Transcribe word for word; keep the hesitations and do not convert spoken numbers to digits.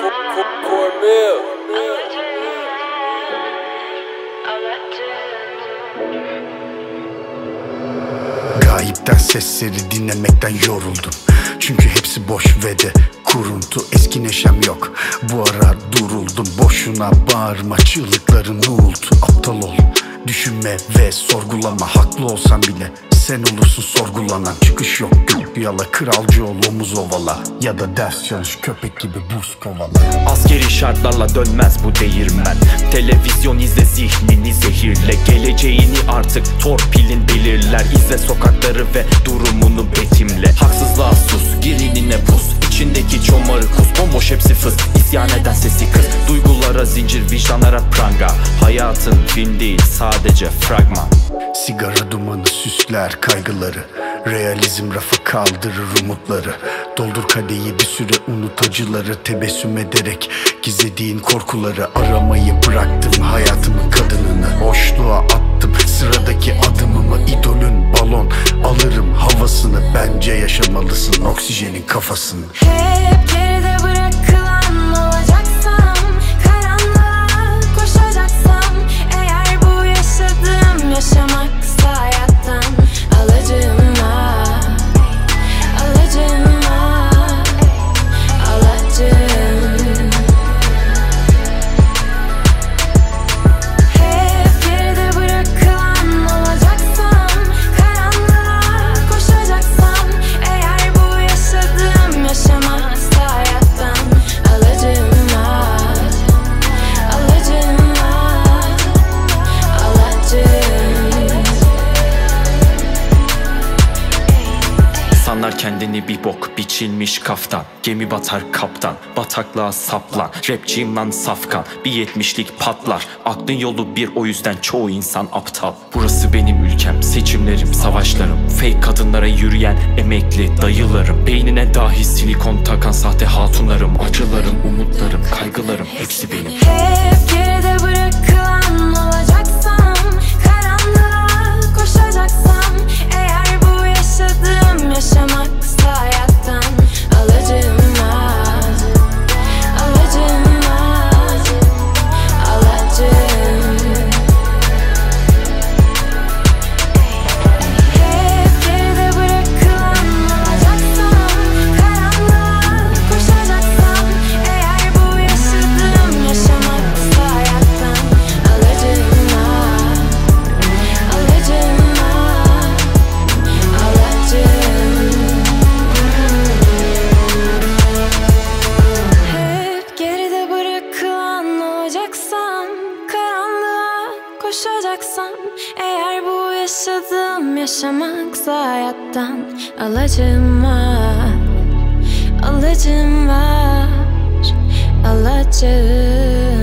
Gayipten sesleri dinlemekten yoruldum. Çünkü hepsi boş ve de kuruntu. Eski neşem yok, bu ara duruldum. Boşuna bağırma, çığlıkların uğultu. Aptal ol, düşünme ve sorgulama. Haklı olsan bile sen olursun sorgulanan. Çıkış yok, gök yala, kralcı ol, omuz ovala. Ya da ders çalış, köpek gibi buz kovala. Askeri şartlarla dönmez bu değirmen. Televizyon izle, zihnini zehirle. Geleceğini artık torpilin belirler. İzle sokakları ve durumunu betimle. Haksızlığa sus, girinine pus. İçindeki çomarı kus, bomboş hepsi fıs. İsyan eden sesi kız. Duygulara zincir, vicdanlara pranga. Hayatın film değil, sadece fragman. Sigara dumanı süsler kaygıları. Realizm rafa kaldırır umutları. Doldur kadehi, bir süre unut acıları. Tebessüm ederek gizlediğin korkuları. Aramayı bıraktım hayatımın kadınını. Boşluğa attım sıradaki adımımı. İdolün balon, alırım havasını. Bence yaşamalısın oksijenin kafasını. Hep geride bırakılan olacaksam, karanlığa koşacaksam, eğer bu yaşadığım yaşamaksa hayattan alacağım var, alacağım var, alacağım. Hep geride bırakılan olacaksam, karanlığa koşacaksam, eğer bu yaşadığım yaşamaksa hayattan alacağım var, alacağım var, alacağım. Sanlar kendini bir bok biçilmiş kaftan. Gemi batar kaptan, bataklığa saplan. Rapçiyim lan safkan, bir yetmişlik patlar. Aklın yolu bir, o yüzden çoğu insan aptal. Burası benim ülkem, seçimlerim, savaşlarım. Fake kadınlara yürüyen emekli dayılarım. Beynine dahi silikon takan sahte hatunlarım. Acılarım, umutlarım, kaygılarım, hepsi benim. Hep geride bırakılan olacaksam, karanlığa koşacaksam, eğer bu yaşadığım yaşamaksa hayattan alacağım var, alacağım var, alacağım. Hep geride bırakılan olacaksam, karanlığa koşacaksam, eğer bu yaşadığım yaşamaksa hayattan alacağım var, alacağım var, alacağım. Hep geride bırakılan olacaksam, karanlığa koşacaksam, eğer bu yaşadığım yaşamaksa hayattan alacağım var, alacağım var, alacağım.